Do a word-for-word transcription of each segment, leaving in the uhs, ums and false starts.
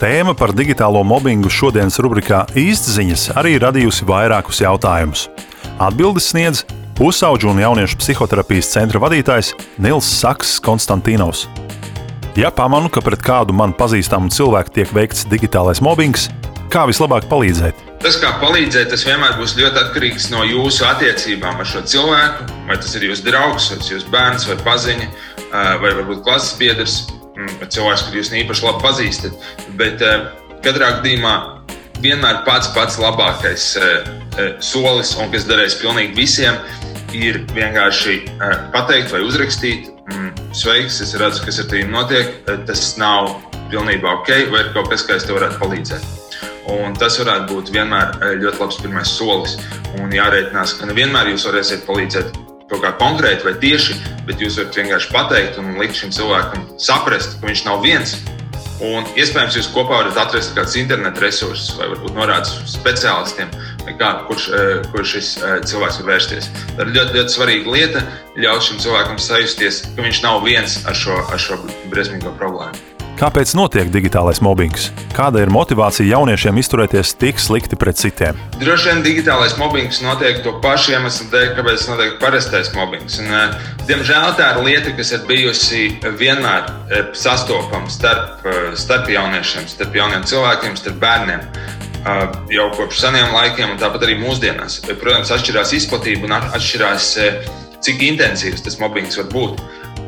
Tēma par digitālo mobbingu šodienas rubrikā Īstziņas arī radījusi vairākus jautājumus. Atbildes sniedz pusauģu un jauniešu psihoterapijas centra vadītājs Nils Saks Konstantīnovs. Ja pamanu, ka pret kādu man pazīstamu cilvēku tiek veikts digitālais mobbings, kā vislabāk palīdzēt? Tas, kā palīdzēt, tas vienmēr būs ļoti atkarīgs no jūsu attiecībām ar šo cilvēku, vai tas ir jūsu draugs, vai tas ir jūsu bērns, vai paziņa, vai varbūt klases biedrs, vai cilvēks, kur jūs īpaši labi pazīstat. Bet katrā gadījumā vienmēr pats pats labākais solis, un kas darēs pilnīgi visiem, ir vienkārši pateikt vai uzrakstīt: sveiks, es redzu, kas ar tevi notiek, tas nav pilnībā ok, vai ir kaut kas, kā es tev varētu palīdzēt. Un tas varētu būt vienmēr ļoti labs pirmais solis. Un jārēķinās, ka nevienmēr jūs varēsiet palīdzēt kaut kā konkrēti vai tieši, bet jūs varat vienkārši pateikt un likt šim cilvēkam saprast, ka viņš nav viens. Un iespējams jūs kopā varat atrast kāds internet resursus vai varbūt norādes speciālistiem, vai kā, kurš, kurš šis cilvēks var vērsties. Tā ir ļoti, ļoti svarīga lieta, ļaut šim cilvēkam sajusties, ka viņš nav viens ar šo, ar šo briesmīgo problēmu. Kāpēc notiek digitālais mobbings? Kāda ir motivācija jauniešiem izturēties tik slikti pret citiem? Droši vien digitālais mobbings notiek to pašu iemeslu dēļ, kāpēc notiek parastais mobbings. Un, diemžēl tā ir lieta, kas ir bijusi vienmēr sastopama starp, starp jauniešiem, starp jauniem cilvēkiem, starp bērniem. Jau kopš seniem laikiem un tāpat arī mūsdienās. Protams, atšķirās izplatība un atšķirās, cik intensīvs tas mobbings var būt.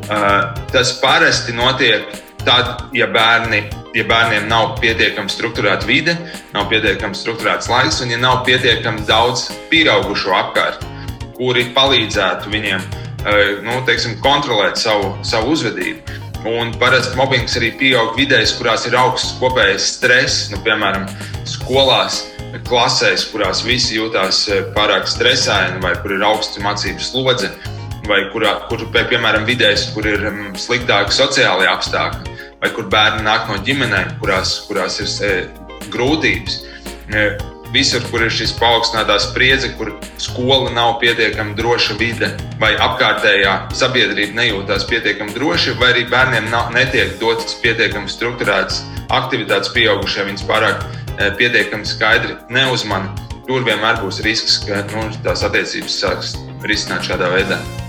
Tas parasti notiek tad, ja, bērni, ja bērniem nav pietiekami strukturēta vide, nav pietiekami strukturēts laiks un ja nav pietiekami daudz pieaugušo apkārt, kuri palīdzētu viņiem nu, teiksim, kontrolēt savu, savu uzvedību. Un parasti mobbings arī pieaug vidēs, kurās ir augsts kopējais stress, nu, piemēram, skolās, klasēs, kurās visi jūtās pārāk stresaini vai kur ir augsts mācību slodze, vai kurā, kur, piemēram, vidēs, kur ir sliktāki sociāli apstākļi, vai kur bērni nāk no ģimenēm, kurās, kurās ir e, grūtības. E, visur, kur ir šis paaugstinātā spriedze, kur skola nav pietiekami droša vide, vai apkārtējā sabiedrība nejūtās pietiekami droši, vai arī bērniem nav, netiek dotas pietiekami strukturētas aktivitātes pieaugušie, viņas pārāk e, pietiekami skaidri neuzmana. Tur vienmēr būs risks, ka nu, tās attiecības sāks risināt šādā veidā.